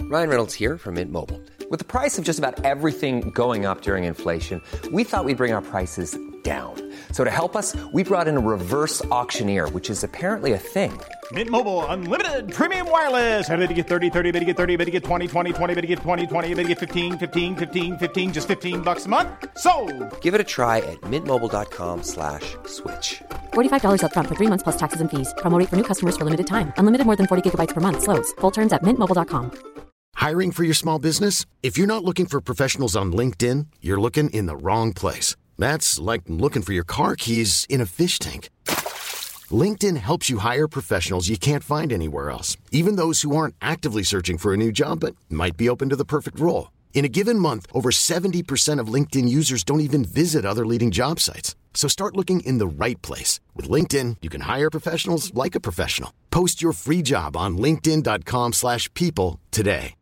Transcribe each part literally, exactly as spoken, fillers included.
Ryan Reynolds here from Mint Mobile. With the price of just about everything going up during inflation, we thought we'd bring our prices down. So to help us, we brought in a reverse auctioneer, which is apparently a thing. Mint Mobile Unlimited Premium Wireless. How to get thirty, thirty, how to get thirty, how to get twenty, twenty, twenty, how to get twenty, twenty, how to get fifteen, fifteen, fifteen, fifteen, just fifteen bucks a month? Sold! Give it a try at mintmobile.com slash switch. forty-five dollars up front for three months plus taxes and fees. Promo rate for new customers for limited time. Unlimited more than forty gigabytes per month. Slows full terms at mint mobile dot com. Hiring for your small business? If you're not looking for professionals on LinkedIn, you're looking in the wrong place. That's like looking for your car keys in a fish tank. LinkedIn helps you hire professionals you can't find anywhere else, even those who aren't actively searching for a new job but might be open to the perfect role. In a given month, over seventy percent of LinkedIn users don't even visit other leading job sites. So start looking in the right place. With LinkedIn, you can hire professionals like a professional. Post your free job on linkedin.com slash people today.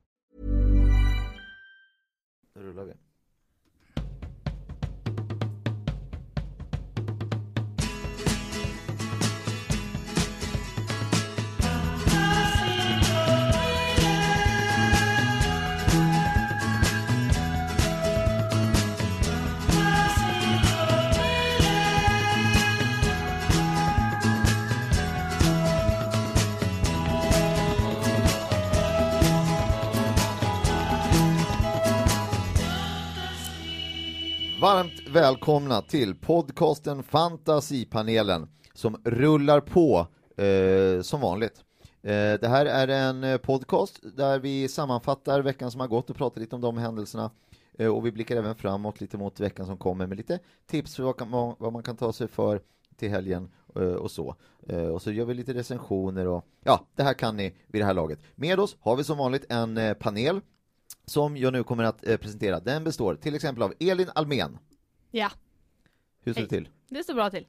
Varmt välkomna till podcasten Fantasipanelen som rullar på eh, som vanligt. Eh, det här är en podcast där vi sammanfattar veckan som har gått och pratar lite om de händelserna. Eh, och vi blickar även framåt lite mot veckan som kommer med lite tips för vad, kan, vad man kan ta sig för till helgen eh, och så. Eh, och så gör vi lite recensioner och ja, det här kan ni vid det här laget. Med oss har vi som vanligt en eh, panel som jag nu kommer att eh, presentera. Den består till exempel av Elin Almen. Ja. Hur ser Hej. det till? Det står bra till.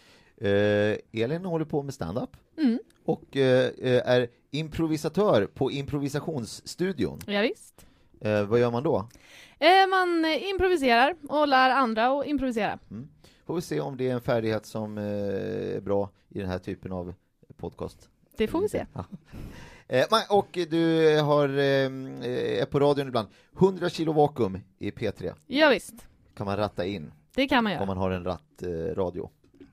Eh, Elin håller på med stand-up. Mm. Och eh, är improvisatör på improvisationsstudion. Ja, visst. Eh, vad gör man då? Eh, man improviserar och lär andra att improvisera. Mm. Får vi se om det är en färdighet som eh, är bra i den här typen av podcast. Det får vi se. Ja. Eh, och du har, eh, är på radion ibland. hundra kilo vakuum i P tre. Ja, visst. Kan man ratta in. Det kan man göra. Om man har en ratt eh, radio.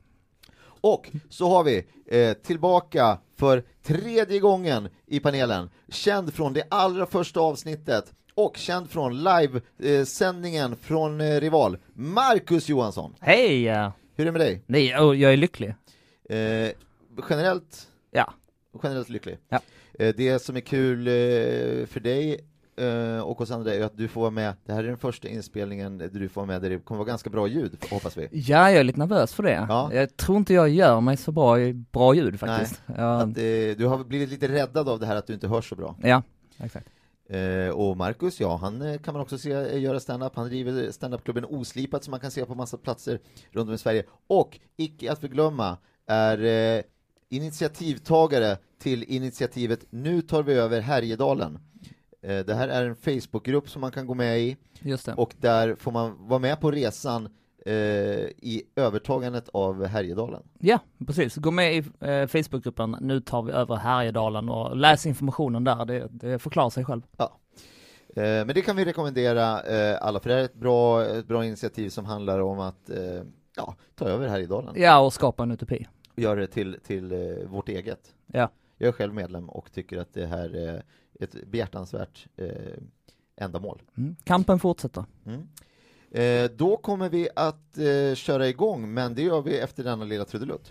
Och så har vi eh, tillbaka för tredje gången i panelen. Känd från det allra första avsnittet. Och känd från live-sändningen eh, från eh, Rival. Marcus Johansson. Hej! Hur är det med dig? Nej, jag är lycklig. Eh, generellt? Ja. Generellt lycklig. Ja. Eh, det som är kul eh, för dig Uh, och hos andra är att du får vara med. Det här är den första inspelningen där du får vara med, där det kommer vara ganska bra ljud, hoppas vi. Ja, jag är lite nervös för det. Ja. Jag tror inte jag gör mig så bra i bra ljud faktiskt. Ja. Att, uh, du har blivit lite räddad av det här att du inte hörs så bra. Ja, exakt. Uh, och Marcus, ja, han kan man också se göra stand-up. Han driver stand-up-klubben Oslipat som man kan se på massa platser runt om i Sverige. Och icke att förglömma är uh, initiativtagare till initiativet Nu tar vi över Härjedalen. Det här är en Facebookgrupp som man kan gå med i. Just det. Och där får man vara med på resan eh, i övertagandet av Härjedalen. Ja, precis. Gå med i eh, Facebookgruppen Nu tar vi över Härjedalen och läs informationen där. Det, det förklarar sig själv. Ja. Eh, men det kan vi rekommendera eh, alla, för det är ett bra, ett bra initiativ som handlar om att eh, ja, ta över Härjedalen. Ja, och skapa en utopi. Och göra det till, till eh, vårt eget. Ja. Jag är själv medlem och tycker att det här är ett behjärtansvärt eh, ändamål. Mm. Kampen fortsätter. Mm. Eh, då kommer vi att eh, köra igång, men det gör vi efter denna lilla trudelutt.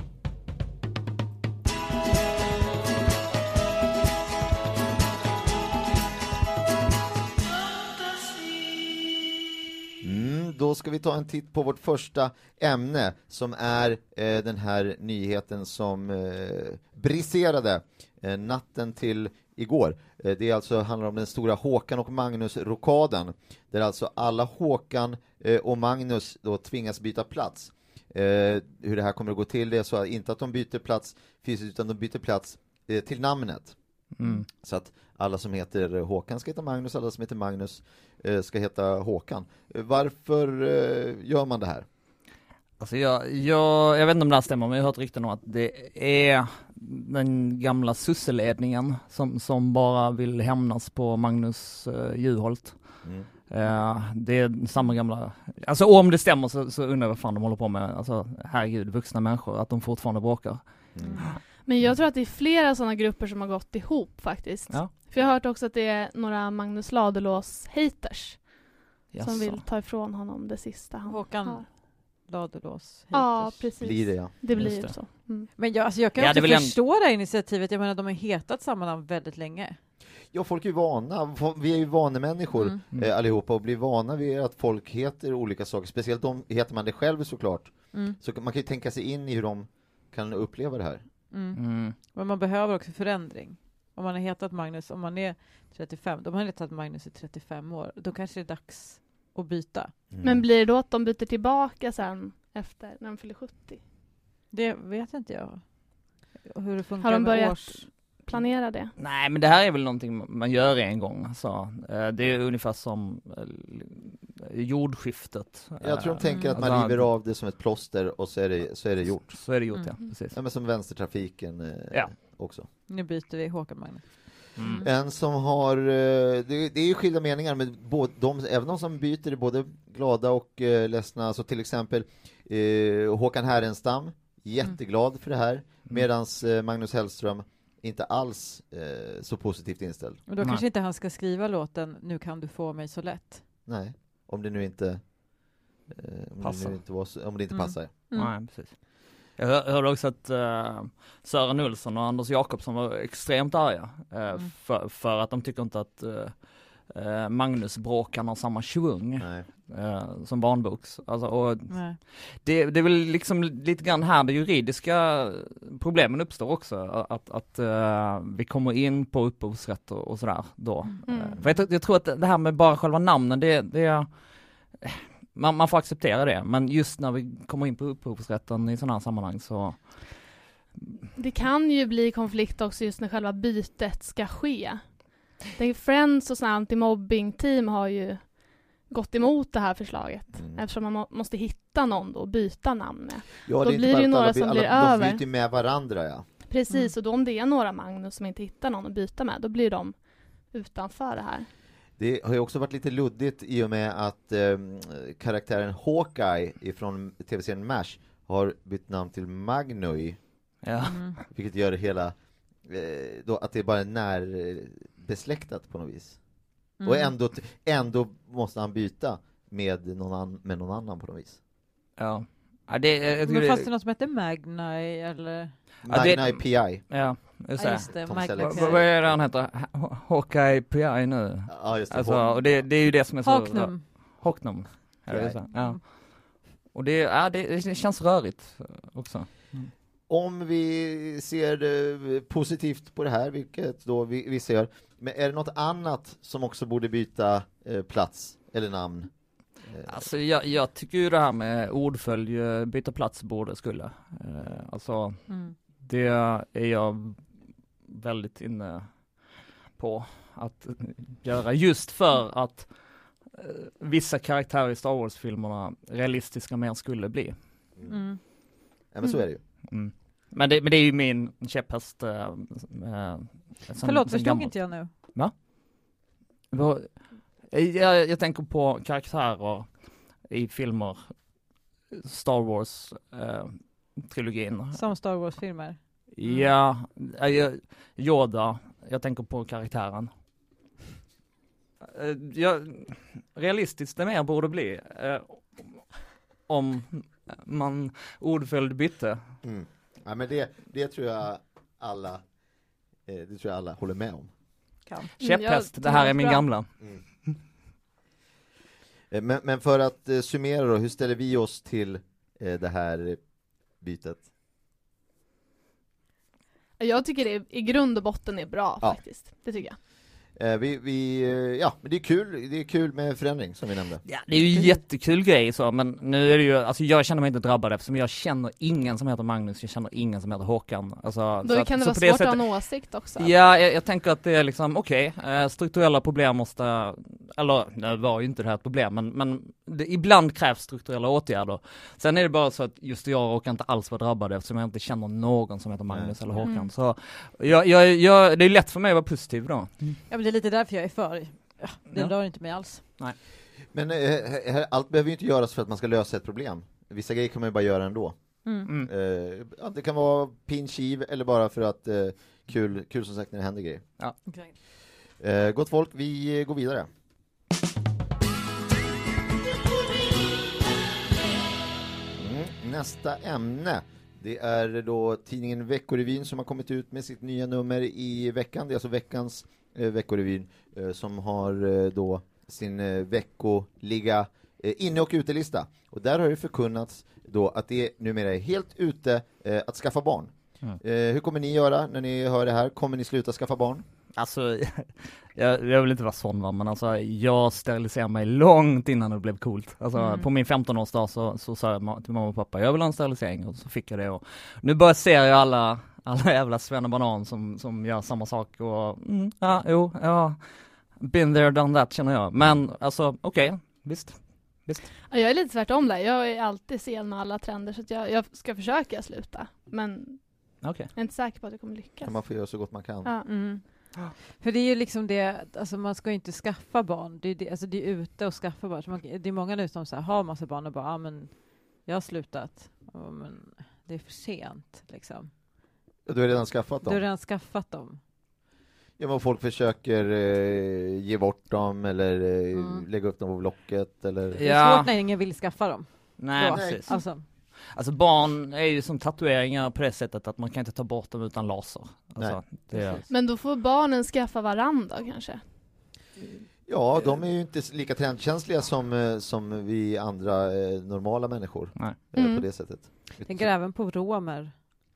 Mm, då ska vi ta en titt på vårt första ämne som är eh, den här nyheten som eh, briserade eh, natten till igår. Eh, det är alltså, handlar om den stora Håkan och Magnus-rokaden, där alltså alla Håkan eh, och Magnus då tvingas byta plats. Eh, hur det här kommer att gå till, det är så att inte att de byter plats fysiskt, utan de byter plats eh, till namnet. Mm. Så att alla som heter Håkan ska heta Magnus, alla som heter Magnus eh, ska heta Håkan. Eh, varför eh, gör man det här? Alltså jag, jag, jag vet inte om det här stämmer, men jag har hört rykten om att det är den gamla susseledningen som, som bara vill hämnas på Magnus uh, Juholt. Mm. Uh, det är samma gamla, alltså om det stämmer så, så undrar jag vad fan de håller på med, alltså herregud, vuxna människor, att de fortfarande bråkar. Mm. Men jag tror att det är flera sådana grupper som har gått ihop faktiskt. Ja. För jag har hört också att det är några Magnus Ladulås haters yes. som vill ta ifrån honom det sista han Håkan har. Ladulås haters. Ja, precis. Blir det, ja. Det blir det. så. Mm. Men jag, alltså jag kan ja, inte förstå en... det här initiativet. Jag menar, de har hetat samma namn väldigt länge. Ja, folk är ju vana. Vi är ju vanemänniskor mm. eh, allihopa och blir vana vid att folk heter olika saker. Speciellt om heter man det själv såklart. Mm. Så man kan ju tänka sig in i hur de kan uppleva det här. Mm. Mm. Men man behöver också förändring. Om man har hetat Magnus, om man är trettiofem, de har hetat Magnus i trettiofem år, då kanske det är dags att byta. Mm. Men blir det då att de byter tillbaka sen efter när de fyller sjuttio? Det vet inte jag. Hur det funkar. Har de börjat års... planera det? Nej, men det här är väl någonting man gör en gång. Alltså. Det är ungefär som jordskiftet. Jag tror de tänker att man river av det som ett plåster och så är det, så är det gjort. Så är det gjort, mm. ja. Precis. Ja, men som vänstertrafiken eh, ja. också. Nu byter vi Håkan Magnus. Mm. En som har, det, det är ju skilda meningar, men både de, även de som byter är både glada och eh, ledsna. Så till exempel eh, Håkan Härenstam, jätteglad mm. för det här, medans eh, Magnus Hellström inte alls eh, så positivt inställd. Och då Nej. kanske inte han ska skriva låten Nu kan du få mig så lätt. Nej, om det nu inte eh, om, passar. det nu inte var så, om det inte mm. passar. Mm. Nej, precis. Jag hör, hörde också att uh, Sören Olsson och Anders Jakobsson var extremt arga uh, mm. för, för att de tycker inte att uh, uh, Magnus bråkan har samma svung uh, som barnboks. Alltså, och det, det är väl liksom lite grann här det juridiska problemen uppstår också. Att, att uh, vi kommer in på upphovsrätt och, och sådär då. Mm. Uh, för jag, jag tror att det här med bara själva namnen, det, det är... Man, man får acceptera det, men just när vi kommer in på upphovsrätten i sådana här sammanhang så... Det kan ju bli konflikt också just när själva bytet ska ske. Det Friends och sådana anti-mobbing-team har ju gått emot det här förslaget. Mm. Eftersom man må, måste hitta någon då och byta namn med. Ja, då det blir det ju några alla, som alla, blir de över. De byter med varandra, ja. Precis, mm. och då om det är några Magnus som inte hittar någon att byta med, då blir de utanför det här. Det har ju också varit lite luddigt i och med att eh, karaktären Hawkeye ifrån tv-serien MASH har bytt namn till Magnui. Ja. Mm. Vilket gör det hela eh, då, att det är bara närbesläktat på något vis. Mm. Och ändå, ändå måste han byta med någon, an, med någon annan på något vis. Ja. Ja, det, jag men fanns det något som heter Magnai eller... Magnai ja, P I. Ja, just det. Just det. Vad är det han heter? Hawkeye P I nu. Ja, just det. Alltså, och det, det är ju det som är så... Haknum. Haknum. Ja, det så. Ja. Och det, ja, det, det känns rörigt också. Mm. Om vi ser det positivt på det här, vilket då vi, vi ser, men är det något annat som också borde byta eh, plats eller namn? Alltså jag, jag tycker ju det här med ordfölj, byta plats borde skulle. Eh, alltså mm. det är jag väldigt inne på att göra just för att eh, vissa karaktärer i Star Wars-filmerna realistiska mer skulle bli. Mm. Mm. Ja, men så är det ju. Mm. Men, det, men det är ju min käpphäst. Eh, eh, Förlåt, förstod inte jag nu. Va? Vad? Jag, jag tänker på karaktärer i filmer, Star Wars-trilogin. Eh, Som Star Wars-filmer? Mm. Ja, jag, Yoda, jag tänker på karaktären. Eh, jag, realistiskt det mer borde bli eh, om man ordföljd bytte. Mm. Ja, men det, det tror jag alla eh, det tror jag alla håller med om. Kan. Käpphäst, mm, det här är min bra. gamla. Mm. Men, men för att eh, summera då, hur ställer vi oss till eh, det här bytet? Jag tycker det i grund och botten är bra ja. faktiskt. Det tycker jag. Eh, vi, vi, ja, men det är kul, det är kul med förändring som vi nämnde. Ja, det är ju en jättekul grej så, men nu är det ju, alltså jag känner mig inte drabbad eftersom jag känner ingen som heter Magnus, jag känner ingen som heter Håkan. Alltså, då så kan att, det så vara svårt det att ha en åsikt också. Ja, jag, jag tänker att det är liksom, okej, okay, strukturella problem måste eller det var ju inte det här ett problem, men, men det, ibland krävs strukturella åtgärder. Sen är det bara så att just jag råkar inte alls vara drabbad eftersom jag inte känner någon som heter Magnus eller Håkan. Mm. Så jag, jag, jag, det är lätt för mig att vara positiv då. Ja, men det är lite därför jag är för. Ja, det Ja. rör inte mig alls. Nej. Men eh, här, allt behöver ju inte göras för att man ska lösa ett problem. Vissa grejer kan man ju bara göra ändå. Mm. Mm. Eh, ja, det kan vara pinchiv eller bara för att eh, kul, kul som sagt när det händer grejer. Exakt. Eh, gott folk, vi går vidare. Mm, nästa ämne, det är då tidningen Veckorevyn som har kommit ut med sitt nya nummer i veckan. Det är alltså veckans eh, Veckorevyn eh, som har eh, då sin eh, veckoliga eh, inne- och utelista. Och där har det förkunnats då att det numera är helt ute eh, att skaffa barn. Mm. Eh, hur kommer ni göra när ni hör det här? Kommer ni sluta skaffa barn? Alltså, jag, jag vill inte vara sån va, men alltså jag steriliserade mig långt innan det blev coolt. Alltså Mm. på min femton-årsdag så, så sa jag ma- till mamma och pappa, jag vill ha en sterilisering, och så fick jag det. Och nu bara ser jag alla, alla jävla svennebanan som, som gör samma sak och mm, ja, jo, ja, been there, done that känner jag. Men alltså, okej, okay, visst. visst. Ja, jag är lite tvärtom där. Jag är alltid sen med alla trender så att jag, jag ska försöka sluta. Men Okej. Okay. jag är inte säker på att det kommer lyckas. Kan man få göra så gott man kan? Ja. Mm. För det är ju liksom det, alltså man ska ju inte skaffa barn. Det är, det, alltså det är ute och skaffa barn. Så man, det är många nu som så här, har massa barn och bara, ja ah, men jag har slutat. Oh, men det är för sent liksom. Du har redan skaffat Du dem? har redan skaffat dem. Ja, men folk försöker eh, ge bort dem eller eh, Mm. lägga upp dem på Blocket eller... Det är Ja. svårt när ingen vill skaffa dem. Nej, Då. precis. Alltså, Alltså barn är ju som tatueringar på det sättet att man kan inte ta bort dem utan laser. Alltså, Nej, det är... precis. Men då får barnen skaffa varandra kanske. Ja, de är ju inte lika trendkänsliga som, eh, som vi andra eh, normala människor Nej. eh, Mm. på det sättet. jag tänker även på romer.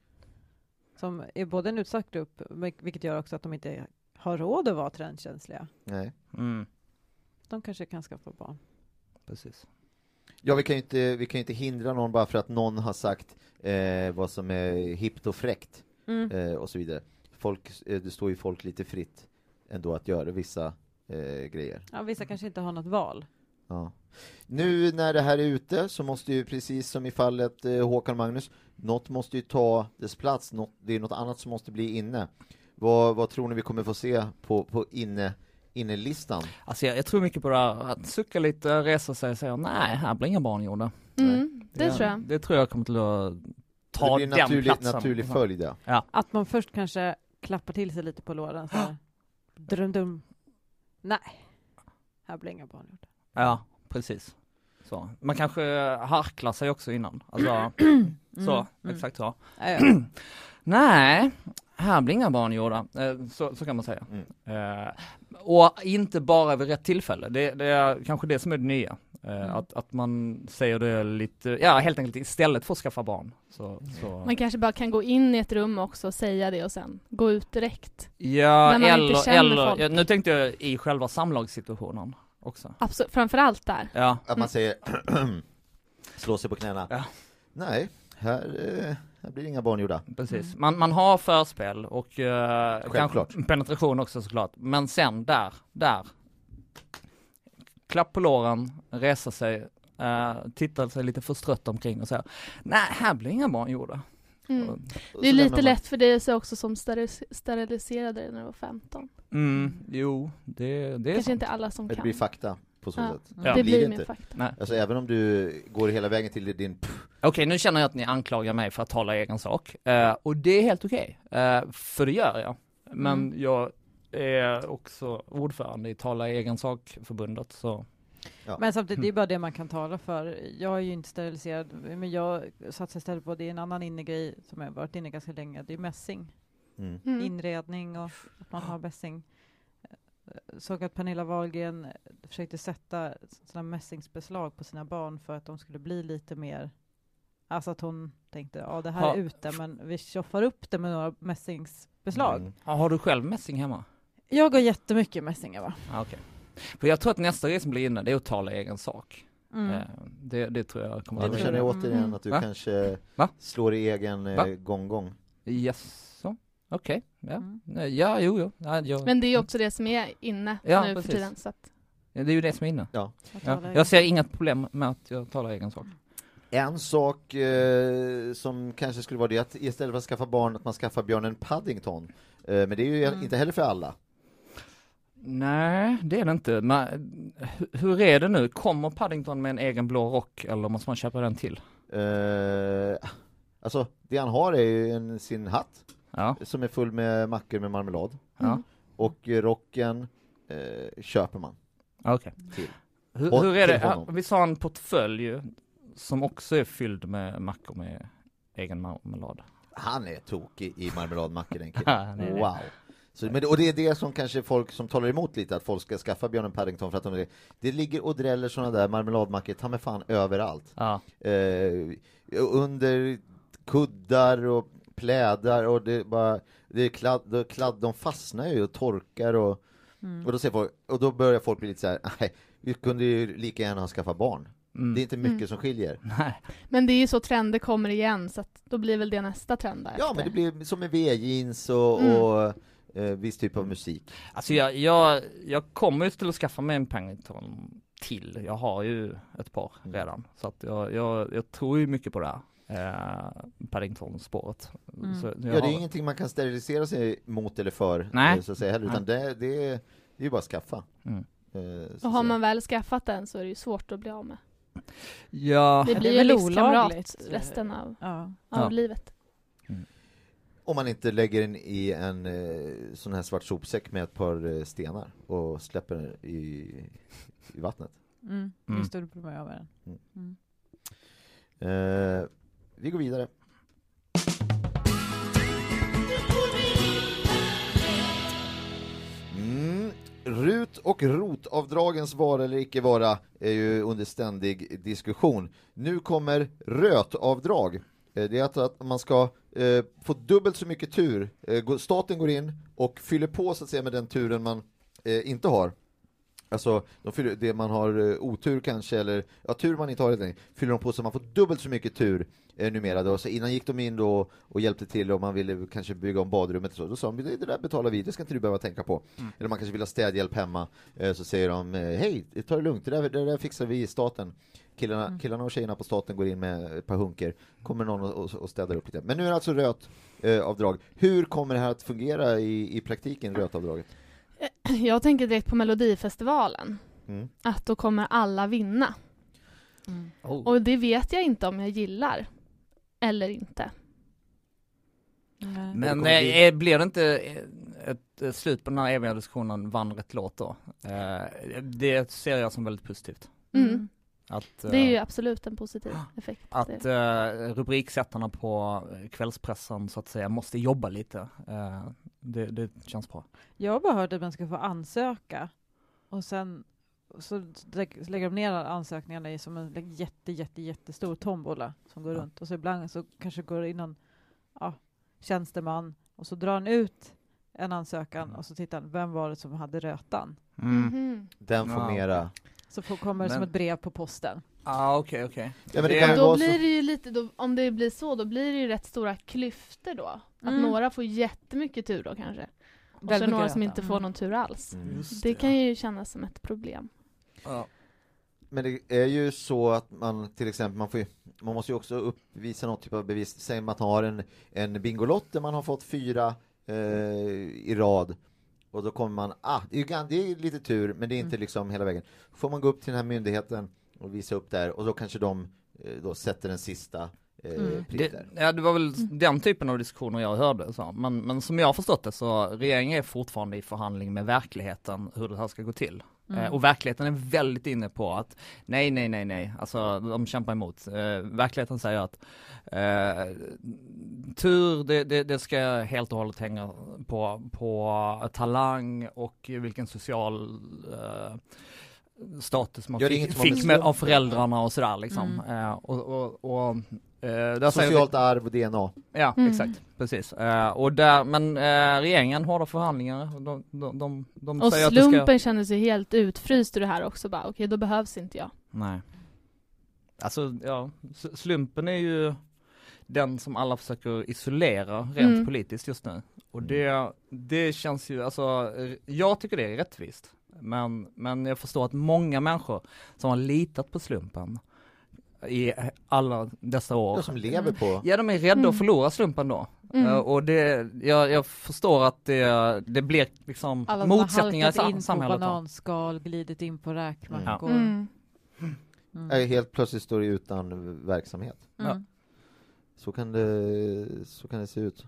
Som är både en utsatt grupp, vilket gör också att de inte har råd att vara trendkänsliga. Nej. Mm, De kanske kan skaffa barn. precis. Ja, vi kan ju inte, vi kan ju inte hindra någon bara för att någon har sagt eh, vad som är hippt och fräckt Mm. eh, och så vidare. Folk, eh, det står ju folk lite fritt ändå att göra vissa eh, grejer. Ja, vissa kanske inte har något val. Ja. Nu när det här är ute så måste ju, precis som i fallet eh, Håkan Magnus, något måste ju ta dess plats, något, det är något annat som måste bli inne. Vad, vad tror ni vi kommer få se på, på inne, innelistan? Alltså jag, jag tror mycket på det här, att sucka lite, resa sig och säga nej, här blir inga barn gjorda. Mm, det tror jag. Det tror jag kommer till att ta det blir en den naturlig, platsen. naturlig följd, ja. Att man först kanske klappar till sig lite på låren. Så här. Drum, dum. Nej, här blir inga barn gjorda. Ja, precis. Så. Man kanske harklar sig också innan. Alltså, så, mm. exakt så. Ja, ja. Nej, här blir inga barn gjorda. Eh, Så, så kan man säga. Mm. Eh, och inte bara vid rätt tillfälle. Det, det är kanske det som är det nya. Eh, Mm. att, att man säger det lite, ja helt enkelt istället för att skaffa barn. Så, så. Man kanske bara kan gå in i ett rum också och säga det och sen gå ut direkt. Ja, när man inte eller, känner eller folk. ja, nu tänkte jag i själva samlagssituationen också. Absolut, framförallt där. Ja, Att man säger slå sig på knäna. Ja. Nej, här, eh, här blir inga barn gjorda. precis. Mm. Man, man har förspel och eh, Självklart. kanske penetration också såklart. Men sen där, där. Klapp på låren, resa sig, eh, titta sig lite förstrött omkring och säga nej, här blir inga barn gjorda. Mm. Och Det så är lite lämnar man- lätt för dig också som steril- steriliserade dig när du var femton. Mm, jo, det, det är Kanske sant. inte alla som Det kan. blir fakta på så Ja. sätt. Ja. Det blir det mer inte. fakta. Nej. Alltså även om du går hela vägen till din... Okej, nu känner jag att ni anklagar mig för att tala egen sak. Eh, och det är helt okej. Eh, för det gör jag. Men Mm. jag är också ordförande i Tala egen sak-förbundet. Så. Ja. Men samtidigt, det är bara det man kan tala för. Jag är ju inte steriliserad, men jag satsar istället på, det är en annan innegrej som jag har varit inne ganska länge. Det är mässing. Mm. Mm. Inredning och att man har mässing. Såg att Pernilla Wahlgren försökte sätta sådana mässingsbeslag på sina barn för att de skulle bli lite mer, alltså att hon tänkte, ja det här Ha. är ute, men vi tjoffar upp det med några mässingsbeslag. Mm. Ja, har du själv mässing hemma? Jag har jättemycket mässing, va? Ja, okej. För jag tror att nästa grej som blir inne, det är att tala egen sak. Mm. Eh, det, det tror jag kommer Ja, att nu Det känner tror jag jag. återigen Mm. att du Va? kanske Va? slår i egen eh, Va? gång-gång. Yes, så. Okej. Ja. Mm. ja, jo, jo. Ja, jag... Men det är ju också det som är inne Ja, nu precis. för tiden. Så att Det är ju det som är inne. Ja. Ja. Jag ser inget problem med att jag talar egen sak. En sak eh, som kanske skulle vara det att istället för att skaffa barn att man skaffar björnen Paddington. Eh, men det är ju mm. inte heller för alla. Nej, det är det inte. Men, hur är det nu? Kommer Paddington med en egen blå rock eller måste man köpa den till? Eh, alltså, det han har är ju en, sin hatt ja. som är full med mackor med marmelad. Ja. Och rocken eh, köper man. Okej. Till. Hur, hur är det? Vi sa en portfölj som också är fylld med mackor med egen marmelad. Han är tokig i marmeladmackor, den killen. Nej, wow. Så, men, och det är det som kanske folk som talar emot lite, att folk ska skaffa björnen Paddington för att de är, det ligger och dräller sådana där marmeladmackor, ta med fan överallt. Ja. Eh, under kuddar och plädar och det bara det är kladd, kladd de fastnar ju och torkar och, mm. och, då ser folk, och då börjar folk bli lite så här, nej, vi kunde ju lika gärna ha skaffat barn. Mm. Det är inte mycket mm. som skiljer. Nej. Men det är ju så trender kommer igen, så att då blir väl det nästa trend där. Ja, efter. men det blir som med V-jeans och, mm. och eh, viss typ av musik. Alltså jag, jag, jag kommer ju till att skaffa mig en Paddington till. Jag har ju ett par mm. redan. Så att jag, jag, jag tror ju mycket på det här. Eh, Paddington-spåret. Mm. Så ja, det är har... ingenting man kan sterilisera sig mot eller för. Nej. Så att säga, heller, utan det, det, är, det är ju bara att skaffa. Mm. Eh, och har man väl skaffat den så är det ju svårt att bli av med. Ja. Det blir ju livskamrat resten av, ja. av ja. livet. Mm. Om man inte lägger den i en eh, sån här svart sopsäck med ett par eh, stenar och släpper den i, i vattnet. Mm. Mm. Det stod på mig av den. Mm. Mm. Eh, vi går vidare. Mm. Rut- och rotavdragens vara eller icke vara är ju under ständig diskussion. Nu kommer rötavdrag. Det är att, att man ska eh, få dubbelt så mycket tur. Eh, staten går in och fyller på så att säga med den turen man eh, inte har. Alltså de fyller, det man har uh, otur kanske, eller ja, tur man inte har det, fyller de på så man får dubbelt så mycket tur eh, numera då. Så innan gick de in då och hjälpte till om man ville kanske bygga om badrummet och så. Då sa de, det, det där betalar vi, det ska inte du behöva tänka på. Mm. Eller man kanske vill ha städhjälp hemma, eh, så säger de, eh, hej, ta det lugnt, det där, det där fixar vi i staten. Killarna, mm. killarna och tjejerna på staten går in med ett par hunker. Kommer någon och, och städar upp lite. Men nu är det alltså rötavdrag. Eh, Hur kommer det här att fungera i, i praktiken, rötavdraget? Jag tänker direkt på Melodifestivalen. Mm. Att då kommer alla vinna. Mm. Oh. Och det vet jag inte om jag gillar. Eller inte. Mm. Men eh, blir det inte ett, ett slut på den här eviga diskussionen, vann rätt låt då? Eh, det ser jag som väldigt positivt. Mm. Att, det är ju absolut en positiv effekt. Att uh, rubriksättarna på kvällspressen så att säga måste jobba lite. Uh, det, det känns bra. Jag har bara hört att man ska få ansöka och sen så lägger de ner ansökningarna i som en jätte, jätte, jättestor tombola som går ja. runt. Och så ibland så kanske går in någon ja, tjänsteman och så drar han ut en ansökan mm. och så tittar han, vem var det som hade rötan? Mm. Mm-hmm. Den får ja. mera... Så får, kommer det men... som ett brev på posten. Ah, okej, okay, okej. Okay. Ja, det då blir så... det ju lite, då, om det blir så, då blir det ju rätt stora klyftor då. Att mm. några får jättemycket tur då kanske. Och så några som inte får någon tur alls. Mm. Det, det kan ju kännas som ett problem. Ja. Men det är ju så att man till exempel, man, får ju, man måste ju också uppvisa något typ av bevis. Säg att man har en, en bingolott där man har fått fyra eh, i rad. Och då kommer man, ah, det är, det är lite tur, men det är inte mm. liksom hela vägen. Får man gå upp till den här myndigheten och visa upp där, och då kanske de eh, då sätter den sista eh, mm. det, ja, det var väl mm. den typen av diskussioner jag hörde. Så. Men, men som jag har förstått det så regeringen är fortfarande i förhandling med verkligheten hur det här ska gå till. Mm. Eh, och verkligheten är väldigt inne på att nej, nej, nej, nej. Alltså de kämpar emot. Eh, verkligheten säger att eh, tur, det, det, det ska helt och hållet hänga på, på talang och vilken social eh, status man fick, fick med, av föräldrarna och sådär liksom. Mm. Eh, och, och, och Uh, socialt det, arv och D N A. Ja, mm. exakt. Precis. Uh, och där, men uh, regeringen har då förhandlingar. De, de, de, de och säger slumpen att det ska... känner sig helt utfryst i det här också. Okej, okay, då behövs inte jag. Nej. Alltså, ja. Slumpen är ju den som alla försöker isolera rent mm. politiskt just nu. Och det, det känns ju, alltså, jag tycker det är rättvist. Men, men jag förstår att många människor som har litat på slumpen i alla dessa år. De som lever på... Ja, de är rädda Mm. att förlora slumpen då. Mm. Uh, och det, jag, jag förstår att det, det blir liksom Alla som har motsättningar i halkat sam- in samhället. på då. bananskal, glidit in på räkmackor. Mm. Mm. är helt plötsligt står det utan verksamhet. Mm. Så kan det, så kan det se ut.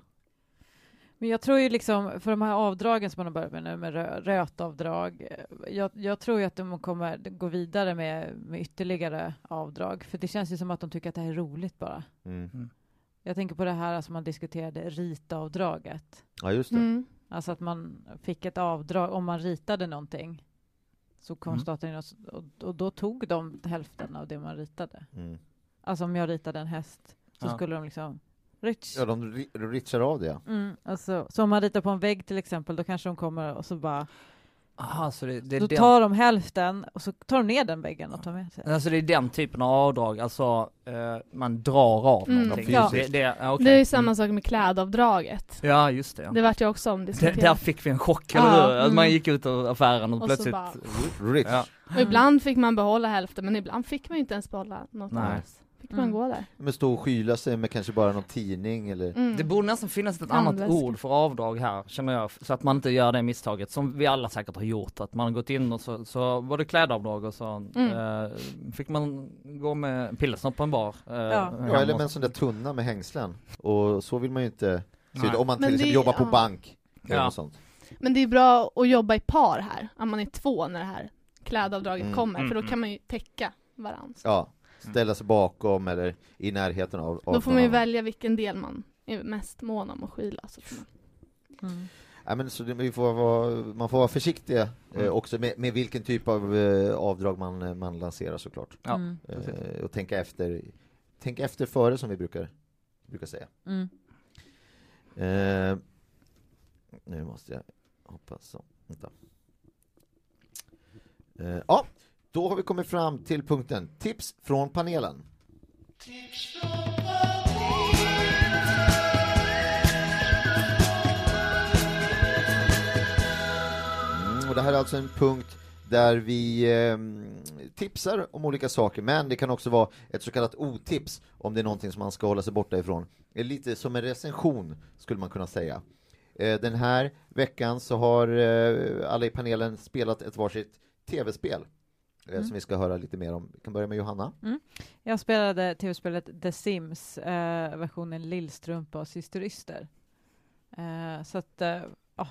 Men jag tror ju liksom, för de här avdragen som man har börjat med nu, med rö- rötavdrag, jag, jag tror ju att de kommer gå vidare med, med ytterligare avdrag. För det känns ju som att de tycker att det här är roligt bara. Mm. Jag tänker på det här som man diskuterade, ritavdraget. Ja, just det. Mm. Alltså att man fick ett avdrag om man ritade någonting. Så kom Mm. staten in och, och, och då tog de hälften av det man ritade. Mm. Alltså om jag ritade en häst så Ja. skulle de liksom... Rich. Ja, de ri- richar av det. Ja. Mm, alltså, så om man ritar på en vägg till exempel, då kanske de kommer och så bara... Aha, så det, det, är Då den, tar de hälften och så tar de ner den väggen och tar med sig. alltså det är den typen av avdrag, alltså eh, man drar av Mm. någonting. Ja. Det, det, ja, okej. Det är ju samma Mm. sak med klädavdraget. Ja, just det. Ja. Det vart ju också Det, omdiskuterat. där fick vi en chock, eller Ja, hur? Att mm. man gick ut ur affären och, Och så plötsligt... bara- Rich. Ja. Och ibland fick man behålla hälften, men ibland fick man ju inte ens behålla något Nej. alls. Fick man Mm. gå där. Men stå och skyla sig med kanske bara någon tidning eller... Mm. Det borde nästan finnas ett annat Handväska. ord för avdrag här, känner jag, så att man inte gör det misstaget som vi alla säkert har gjort, att man har gått in och så, så var det klädavdrag och så Mm. eh, fick man gå med pillersnopp på en bar. Eh, Ja. hem Ja, eller och- med en sån där tunna med hängslen. Och så vill man ju inte se Nej. det. Om man Men till exempel det- jobbar på ja. bank. Eller Ja. något sånt. Men det är bra att jobba i par här. Att man är två när det här klädavdraget Mm. kommer. Mm, För då mm. kan man ju täcka varandra. Ja, ställa sig bakom eller i närheten av... av Då får man ju någon annan. välja vilken del man är mest mån om att skyla. Så att man... Mm. Ja, men så det, vi får vara, man får vara försiktig eh, Mm. också med, med vilken typ av eh, avdrag man, eh, man lanserar såklart. Ja. Mm. Eh, och tänka efter, tänka efter före som vi brukar, brukar säga. Mm. Eh, nu måste jag hoppa så. Vänta. Eh, ja, då har vi kommit fram till punkten tips från panelen. Mm, och det här är alltså en punkt där vi eh, tipsar om olika saker, men det kan också vara ett så kallat otips om det är någonting som man ska hålla sig borta ifrån. Det är lite som en recension skulle man kunna säga. Eh, den här veckan så har eh, alla i panelen spelat ett varsitt tv-spel eh, Mm. som vi ska höra lite mer om. Vi kan börja med Johanna. Jag spelade tv-spelet The Sims, eh, versionen Lillstrumpa och Syster Yster. Eh, så att, eh, ja,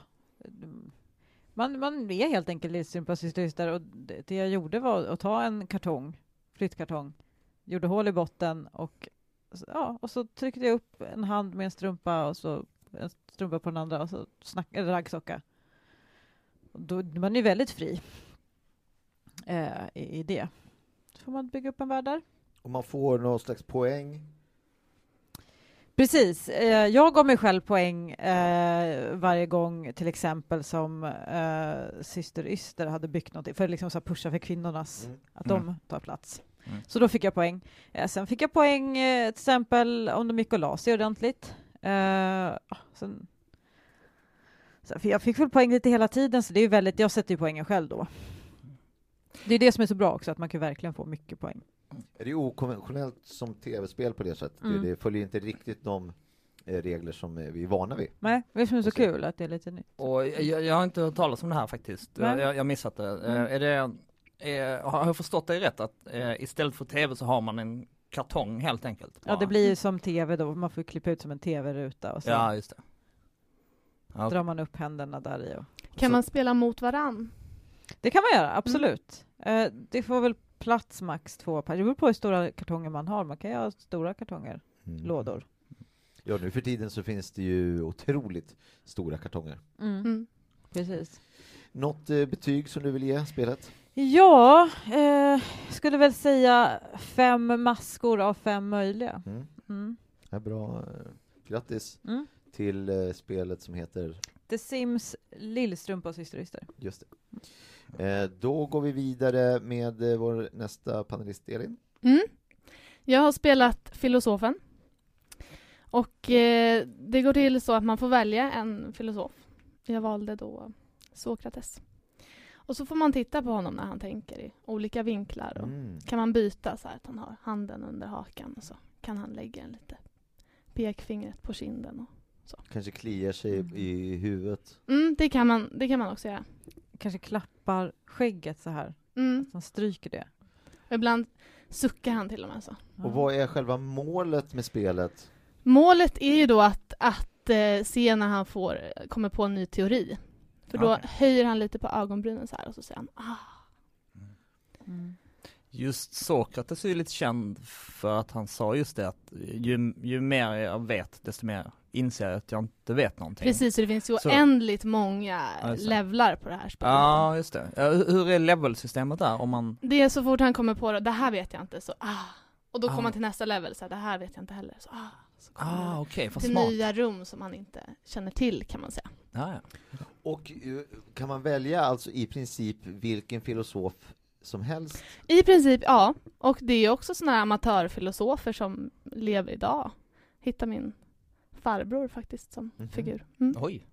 man, man är helt enkelt Lillstrumpa och Syster Yster, och det, det jag gjorde var att ta en kartong, flyttkartong, gjorde hål i botten och, ja, och så tryckte jag upp en hand med en strumpa och så en strumpa på den andra och så snack, eller raggsocka. Och då, man är väldigt fri eh, i, i det. Så får man bygga upp en värld där. Och man får någon slags poäng. Precis. Eh, jag gav mig själv poäng eh, varje gång till exempel som eh, Syster Yster hade byggt någonting för liksom så här pusha för kvinnornas, Mm. att Mm. de tar plats. Mm. Så då fick jag poäng. Eh, sen fick jag poäng eh, till exempel om de gick och la sig ordentligt. Eh, sen, så jag fick väl poäng lite hela tiden, så det är väldigt, jag sätter ju poängen själv då. Det är det som är så bra också, att man kan verkligen få mycket poäng. Det är okonventionellt som tv-spel på det sättet. Mm. Det, det följer inte riktigt de eh, regler som eh, vi är vana vid. Nej, det som är så Och så- kul att det är lite nytt. Och jag, jag har inte hört talas om det här faktiskt. Nej. Jag, jag jag har missat det. Mm. Eh, är det eh, har jag förstått dig rätt att eh, istället för tv så har man en kartong helt enkelt? Ja, det blir ju som tv då. Man får klippa ut som en tv-ruta och så Ja, just det. Ja, drar man upp händerna där i. Och... Kan Så- man spela mot varann? Det kan man göra, absolut. Eh, det får väl plats max två per. Det beror på hur stora kartonger man har. Man kan ju ha stora kartonger, Mm. lådor. Ja, nu för tiden så finns det ju otroligt stora kartonger. Mm. Mm. Precis. Något eh, betyg som du vill ge spelet? Ja, eh, skulle väl säga fem maskor av fem möjliga. Mm. Mm. Ja, bra. eh, Grattis Mm. till eh, spelet som heter The Sims, Lillstrumpa och Syster Yster. just det. Eh, då går vi vidare med eh, vår nästa panelist Elin. Mm. Jag har spelat Filosofen. Och eh, det går till så att man får välja en filosof. Jag valde då Sokrates. Och så får man titta på honom när han tänker i olika vinklar. Och Mm. kan man byta så här att han har handen under hakan och så kan han lägga en lite pekfingret på kinden. Och så. Kanske kliar sig Mm. i huvudet. Mm, det, kan man, det kan man också göra. Kanske klappar skägget så här. Mm. Han stryker det. Och ibland suckar han till och med så. Och vad är själva målet med spelet? Målet är ju då att, att eh, se när han får, kommer på en ny teori. För då Okej. höjer han lite på ögonbrynen så här och så säger han ah. Mm. Just Sokrates är ju lite känd för att han sa just det att ju, ju mer jag vet desto mer inser jag att jag inte vet någonting. Precis, så det finns ju Så- oändligt många Ja, just det. levlar på det här spelet. Ja, just det. Ja, hur hur är levelsystemet där om man... Det är så fort han kommer på det, det här vet jag inte, så ah. Och då Ah. kommer han till nästa level, så här, det här vet jag inte heller. Så ah. Så kommer Ah, han okej, vad till smart. nya rum som han inte känner till, kan man säga. Ja, ja. Och eh, kan man välja alltså i princip vilken filosof som helst? I princip, ja. Och det är också såna här amatörfilosofer som lever idag. Hitta min farbror faktiskt som Mhm. figur. Mm. Oj.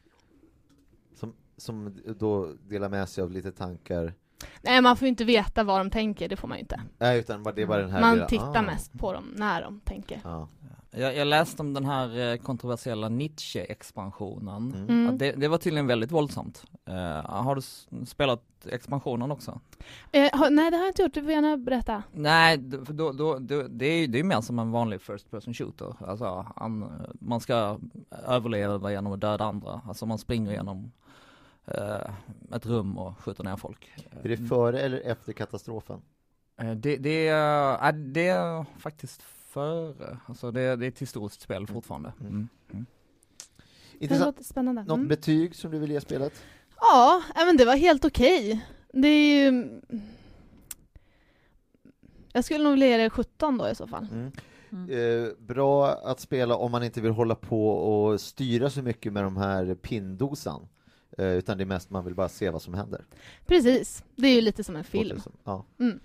Som, som då delar med sig av lite tankar? Nej, man får ju inte veta vad de tänker, det får man ju inte. Nej, utan vad det var den här... Man lilla- tittar ah. mest på dem när de tänker. Ja. Jag, jag läste om den här eh, kontroversiella Nietzsche-expansionen. Mm. Mm. Att det, det var tydligen väldigt våldsamt. Eh, har du s- spelat expansionen också? Eh, har, nej, det har jag inte gjort, du får gärna berätta. Nej, d- för då, då, då, det är ju det är mer som en vanlig first person shooter. Alltså, han, man ska överleva genom att döda andra. Alltså man springer genom eh, ett rum och skjuter ner folk. Är det före eller efter katastrofen? Eh, det, det, är, äh, det är faktiskt före. Alltså det, det är ett historiskt spel fortfarande. Mm. Mm. Det Intressant. låter spännande. Något Mm. betyg som du vill ge spelet? Ja, äh, men det var helt okej. Det är ju... Jag skulle nog vilja ge det sjutton då i så fall. Mm. Mm. Eh, bra att spela om man inte vill hålla på och styra så mycket med de här pinndosan. Eh, utan det är mest man vill bara se vad som händer. Precis, det är ju lite som en film. Låter det som. Ja. Mm.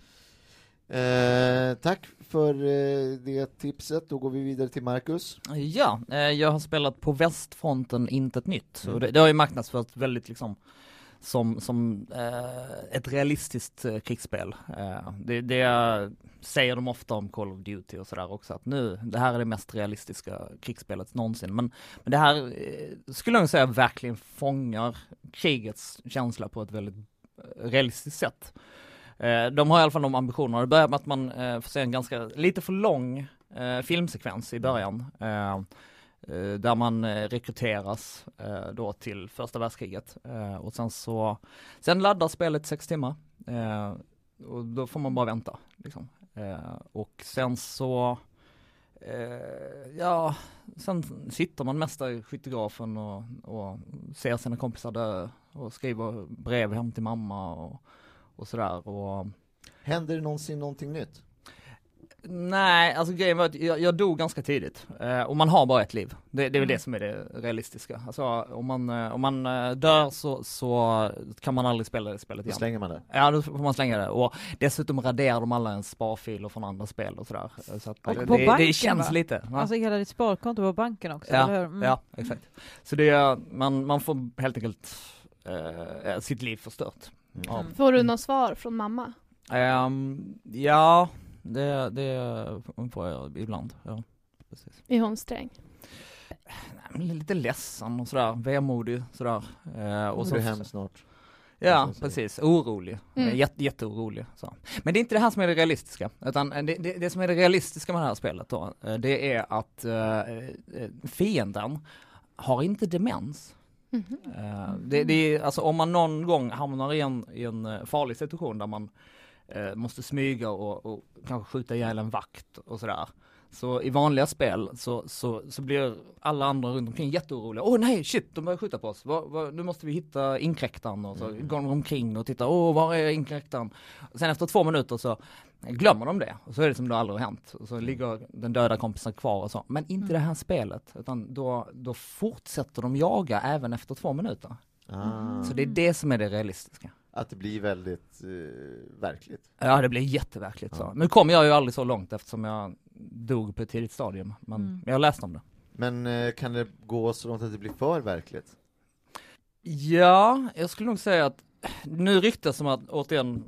Eh, tack för eh, det tipset. Då går vi vidare till Marcus. Ja, eh, jag har spelat på västfronten Intet nytt. Mm. Och det, det har ju marknadsförts väldigt liksom som, som eh, ett realistiskt eh, krigsspel. Eh, det, det säger de ofta om Call of Duty och sådär också, att nu, det här är det mest realistiska krigsspelet någonsin. Men, men det här eh, skulle jag säga verkligen fångar krigets känsla på ett väldigt eh, realistiskt sätt. Eh, de har i alla fall de ambitionerna. Det börjar med att man eh, får se en ganska, lite för lång eh, filmsekvens i början. Eh, eh, där man eh, rekryteras eh, då till första världskriget. Eh, och sen så, sen laddar spelet sex timmar. Eh, och då får man bara vänta. Liksom. Eh, och sen så, eh, ja, sen sitter man mest där i skyttegrafen och, och ser sina kompisar dö och skriver brev hem till mamma och och sådär. Och Händer det någonsin någonting nytt? nej, alltså grejen var att jag, jag dog ganska tidigt. Eh, och man har bara ett liv. Det, det är väl Mm. det som är det realistiska. Alltså om man, eh, om man eh, dör så, så kan man aldrig spela det spelet Då igen. slänger man det. Ja, då får man slänga det. Och dessutom raderar de alla ens sparfiler från andra spel och sådär. Så att Och det, på det, banken, det känns va? lite. Va? Alltså hela ditt sparkonto på banken också, Ja, eller hur? Mm. ja, exakt. Så det är, man, man får helt enkelt eh, sitt liv förstört. Mm. av Får du något svar från mamma? Um, ja, det, det får jag ibland. Ja, precis. Är hon sträng? Nej, men lite ledsen och sådär, vemodig sådär. Uh, och Och så, så är du hem snart. ja, Och så- precis. Orolig. Mm. Mm. Jätte, jätteorolig. Så. Men det är inte det här som är det realistiska. Utan det, det, det som är det realistiska med det här spelet då, eh, det är att uh, fienden har inte demens. Mhm. Uh, det, det är, alltså om man någon gång hamnar i en, i en eh, farlig situation där man uh, måste smyga och, och kanske skjuta ihjäl en vakt och sådär. Så i vanliga spel så, så, så blir alla andra runt omkring jätteoroliga. Åh nej, shit, de börjar skjuta på oss. Va, va, nu måste vi hitta inkräktaren. Och så går de omkring och tittar. Åh, var är inkräktaren? Och sen efter två minuter så glömmer de det. Och så är det som det aldrig har hänt. Och så ligger den döda kompisen kvar och så. Men inte det här spelet. Utan då, då fortsätter de jaga även efter två minuter. Ah, Så det är det som är det realistiska. att det blir väldigt eh, verkligt. Ja, det blir jätteverkligt så. Ja. Nu kom jag ju aldrig så långt eftersom jag dog på ett tidigt stadium. Men Mm. jag har läst om det. Men eh, kan det gå så långt att det blir för verkligt? Ja, jag skulle nog säga att nu ryktas som att återigen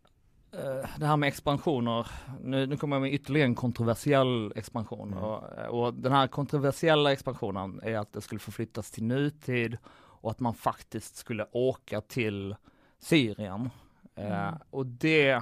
det här med expansioner, nu, nu kommer jag med ytterligare en kontroversiell expansion mm. och, och den här kontroversiella expansionen är att det skulle förflyttas till nutid och att man faktiskt skulle åka till Syrien mm. eh, och det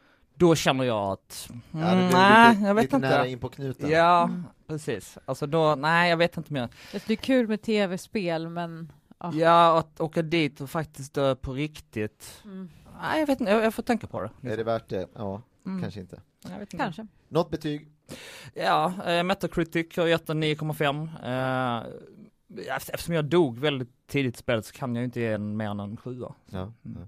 då känner jag att mm, ja, det nej, lite, jag vet lite inte. Nära in på knuten. Ja, mm. precis. Alltså då, nej jag vet inte mer. Det är kul med tv-spel men oh. Ja, att åka dit och faktiskt dö på riktigt. Mm. Nej, jag vet inte, jag, jag får tänka på det. Liksom. Är det värt det? Ja, mm. kanske inte. Jag vet inte. Kanske. Något betyg? Ja, eh, Metacritic har gett en nio komma fem. Eh, eftersom jag dog väldigt tidigt i spelet så kan jag inte ge en mer än en sjua. Ja, mm.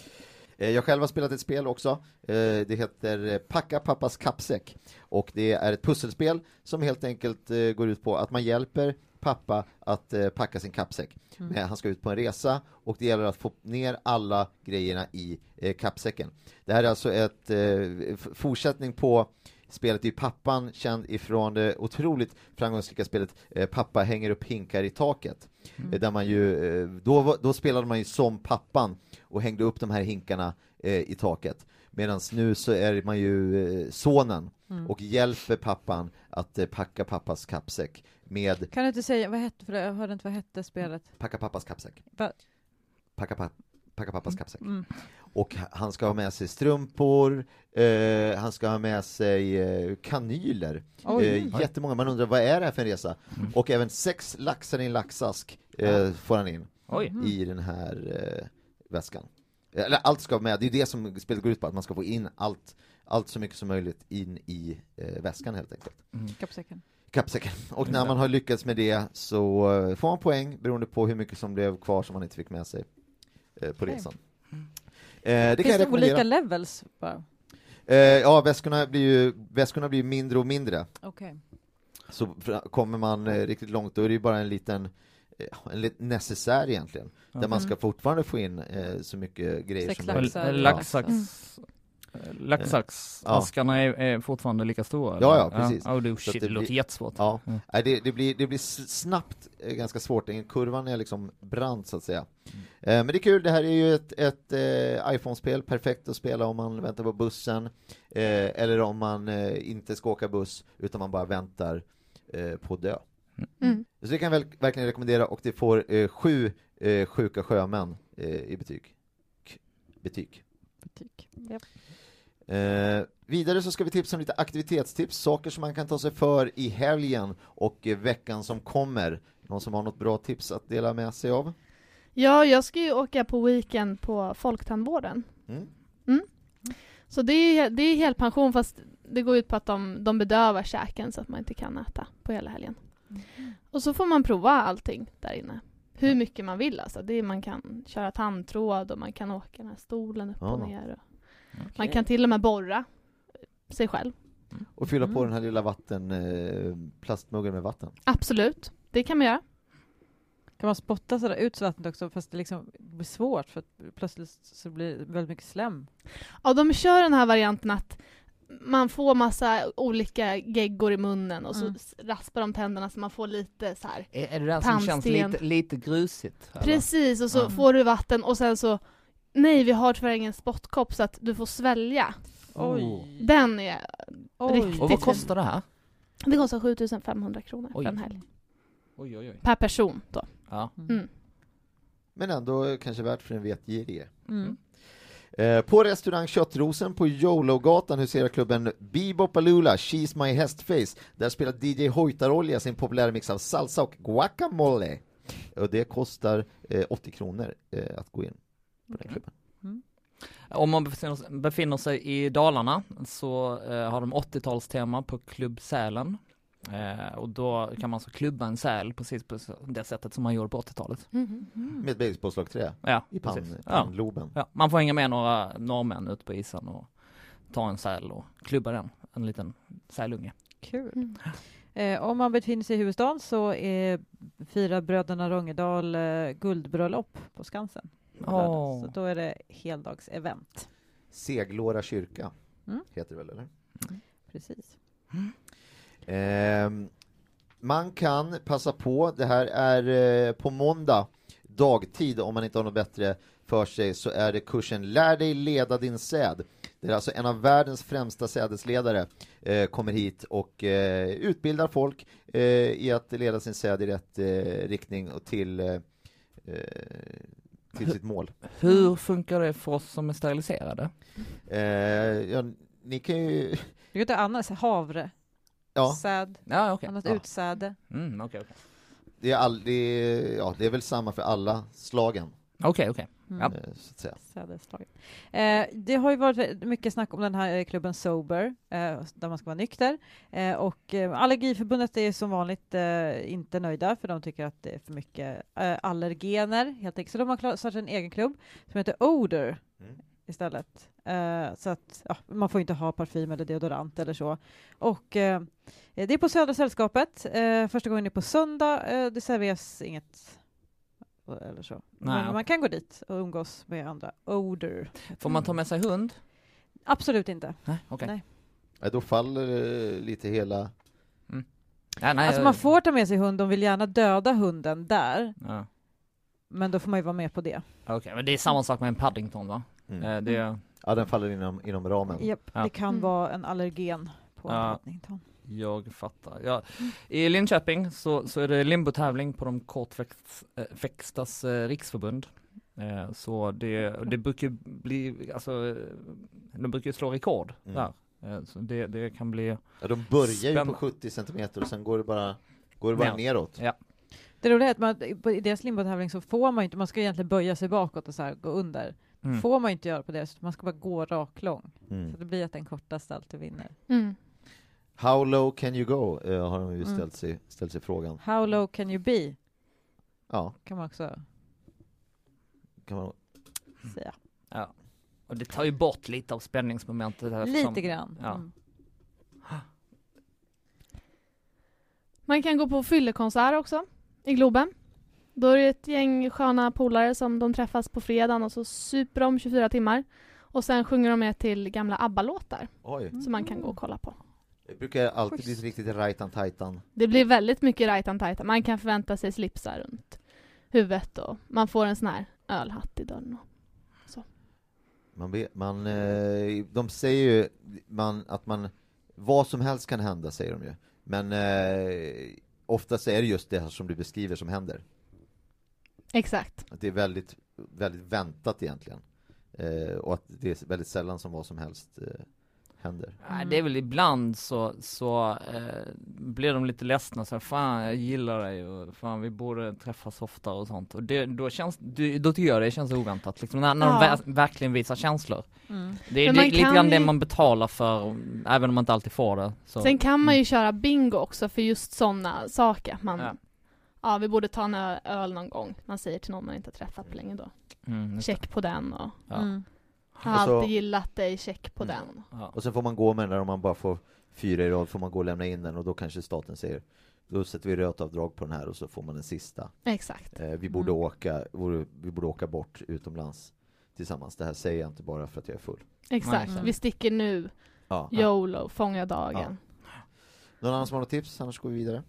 ja. Jag själv har spelat ett spel också. Det heter Packa pappas kappsäck. Och det är ett pusselspel som helt enkelt går ut på att man hjälper pappa att packa sin kappsäck. Mm. Han ska ut på en resa och det gäller att få ner alla grejerna i kappsäcken. Det här är alltså ett fortsättning på spelet i Pappan, känd ifrån det otroligt framgångsrika spelet Pappa hänger upp hinkar i taket. Mm. Där man ju, då, då spelade man ju som pappan och hängde upp de här hinkarna eh, i taket. Medan nu så är man ju eh, sonen mm. och hjälper pappan att eh, packa pappas kappsäck med... Kan du inte säga, vad hette, för jag hörde inte vad hette spelet? Packa pappas kappsäck. Va? Packa, pa- packa pappas kappsäck. Mm. Och han ska ha med sig strumpor, eh, han ska ha med sig eh, kanyler. Eh, jättemånga, man undrar vad är det här för en resa? Mm. Och även sex laxar i en laxask eh, får han in Oj. i den här eh, väskan. Eller allt ska med, det är det som spelet går ut på, att man ska få in allt, allt så mycket som möjligt in i eh, väskan helt enkelt. Mm. Kappsäcken. Kappsäcken. Och när man har lyckats med det så uh, får man poäng beroende på hur mycket som blev kvar som man inte fick med sig uh, på okay. resan. Mm. Uh, det Finns det olika levels? Bara? Uh, ja, väskorna blir ju väskorna blir mindre och mindre. Okay. Så kommer man uh, riktigt långt, då är det ju bara en liten en liten necessär egentligen. Mm. Där man ska fortfarande få in uh, så mycket grejer Sex som laxar. Laxax. Mm. Laxaxaskarna är, är fortfarande lika stora. Ja, ja, precis. Ja, oh, det, shit, det, det låter blir, jättesvårt. Ja. Mm. Det, det, blir, det blir snabbt ganska svårt. Kurvan är liksom brant så att säga. Mm. Eh, men det är kul, det här är ju ett, ett eh, iPhone-spel. Perfekt att spela om man väntar på bussen. Eh, eller om man eh, inte ska åka buss utan man bara väntar eh, på att dö. Mm. Så det kan jag väl, verkligen rekommendera, och det får eh, sju eh, sjuka sjömän eh, i betyg. K- betyg. Betyg. Yep. Eh, vidare så ska vi tipsa om lite aktivitetstips, saker som man kan ta sig för i helgen och eh, veckan som kommer. Någon som har något bra tips att dela med sig av? Ja, jag ska ju åka på weekend på Folktandvården. Mm. Mm. Så det är, det är helt pension, fast det går ut på att de, de bedövar käken så att man inte kan äta på hela helgen. Mm. Och så får man prova allting där inne. Hur mycket man vill alltså. Det är, man kan köra tandtråd och man kan åka den här stolen upp och ja. ner. Och okay. Man kan till och med borra sig själv. Och fylla mm. på den här lilla vatten, eh, plastmuggen med vatten. Absolut, det kan man göra. Kan man spotta sådär ut vattnet också, fast det liksom blir svårt för att plötsligt så blir det väldigt mycket slem. Ja, de kör den här varianten att man får massa olika geggor i munnen och så mm. raspar de tänderna så man får lite så här. Är, är det den som känns lite, lite grusigt? Eller? Precis, och så mm. får du vatten och sen så nej, vi har tyvärr ingen spottkopp så att du får svälja. Oj. Den är Oj. riktigt. Och vad kostar det här? Det kostar sjutusen femhundra kronor oj. för en helg. Oj, oj, oj. Per person då. Ja. Mm. Men ändå kanske värt för en vetgirige. Mm. Eh, på restaurang Köttrosen på Jolo-gatan huserar klubben Bebopalula, She's My Hästface. Där spelar D J Hojtarolja sin populära mix av salsa och guacamole. Och det kostar eh, åttio kronor eh, att gå in på den klubben. Mm. Om man befinner sig, befinner sig i Dalarna så eh, har de åttiotalstema på Klubb Sälen. Eh, och då kan man så klubba en säl precis på det sättet som man gjorde på åttiotalet. Mm. Mm. Med ett basebollslagträ ja, i pan, ja. pannloben. Ja, man får hänga med några norrmän ut på isen och ta en säl och klubba den, en liten sälunge. Kul. Mm. Eh, om man befinner sig i huvudstaden så är firar bröderna Rångedal eh, guldbröllop på Skansen. Oh. Så då är det heldagsevent. Seglåra kyrka mm. heter det väl, eller? Mm. Precis. Mm. Eh, man kan passa på, det här är eh, på måndag dagtid om man inte har något bättre för sig så är det kursen Lär dig leda din säd. Det är alltså en av världens främsta sädesledare eh, kommer hit och eh, utbildar folk eh, i att leda sin säd i rätt eh, riktning och till, eh, till sitt mål. Hur funkar det för oss som är steriliserade? Eh, ja, ni kan ju... Det är inte annars havre. Ja. Säd. Ja, okay. Annat ja. utsäde. Mm, okay, okay. Det är, all, det, är, ja, det är väl samma för alla slagen. Okej, okay, okej. Okay. Mm. Ja. Så att säga. Sädesslaget. Eh, det har ju varit mycket snack om den här klubben Sober, eh, där man ska vara nykter. Eh, och eh, Allergiförbundet är som vanligt eh, inte nöjda, för de tycker att det är för mycket eh, allergener, helt enkelt. Så de har startat en egen klubb som heter Odor mm. istället. Eh, så att ja, man får inte ha parfym eller deodorant eller så. Och eh, det är på Södra Sällskapet. Eh, första gången är på söndag. Eh, det serveras inget eller så. Nej, Men man kan gå dit och umgås med andra. Odor. Får man ta med sig hund? Absolut inte. Nej, okej. Nej. Ja, då faller eh, lite hela... Mm. Ja, nej, Alltså jag... man får ta med sig hund, de vill gärna döda hunden där. Ja. Men då får man ju vara med på det. Okej, okay, men det är samma sak med en Paddington, va? Mm. Eh, det... Ja, den faller inom, inom ramen. Japp, Ja. det kan Mm. vara en allergen på en Ja. Paddington. Jag fattar. Ja. I Linköping så, så är det limbotävling på de kortväxtas eh, riksförbund. Eh, så det, det brukar bli, alltså, de brukar slå rekord Mm. där. Eh, så det, det kan bli... Ja, de börjar ju Spännande. på sjuttio centimeter och sen går det bara, går det bara neråt. Ja. Det roliga är att man, i deras limbotävling så får man inte, man ska egentligen böja sig bakåt och så här, gå under. Mm. Får man inte göra på det, så man ska bara gå rak lång. Mm. Så det blir att den kortaste alltid vinner. Mm. How low can you go? Uh, har de ju Mm. ställt sig, ställt sig frågan. How low can you be? Ja, Kan man också kan man... säga. Ja. Och det tar ju bort lite av spänningsmomentet. Här Lite som, grann. Ja. Mm. Man kan gå på fyllekonsert också i Globen. Då är det ett gäng sköna polare som de träffas på fredagen och så super de tjugofyra timmar. Och sen sjunger de med till gamla ABBA-låtar Oj, som man kan gå och kolla på. det brukar alltid bli Schysst. riktigt rajtan-tajtan. Det blir väldigt mycket rajtan-tajtan. Man kan förvänta sig slipsar runt huvudet och man får en sån här ölhatt i dörren. Man, be, man, eh, de säger ju man, att man, vad som helst kan hända, säger de ju. Men eh, oftast är det just det som du beskriver som händer. Exakt. Att det är väldigt, väldigt väntat egentligen. Eh, och att det är väldigt sällan som vad som helst eh, händer. Nej, det är väl ibland så, så eh, blir de lite ledsna så här, fan jag gillar dig och fan vi borde träffas oftare och sånt. Och det, då, känns, det, då tycker jag det känns oväntat liksom, när, när Ja. de ver- verkligen visar känslor. Mm. Det är Men det, man lite kan grann det ju- man betalar för, även om man inte alltid får det. Så. Sen kan man ju köra bingo också för just sådana saker. Man, Ja. ja. vi borde ta en ö- öl någon gång. Man säger till någon man inte har träffat på länge då. Mm, just det. Check på den och Ja. Mm. har Och så- alltid gillat dig, check på Mm. den. Ja. Och sen får man gå med den där, om man bara får fyra i rad får man gå och lämna in den, och då kanske staten säger då sätter vi rötavdrag på den här och så får man den sista. Exakt. Eh, vi, borde Mm. åka, borde, vi borde åka bort utomlands tillsammans. Det här säger jag inte bara för att jag är full. Exakt. Mm. Vi sticker nu. Ja. YOLO, fånga dagen. Någon annan som har något tips? Annars går vi vidare.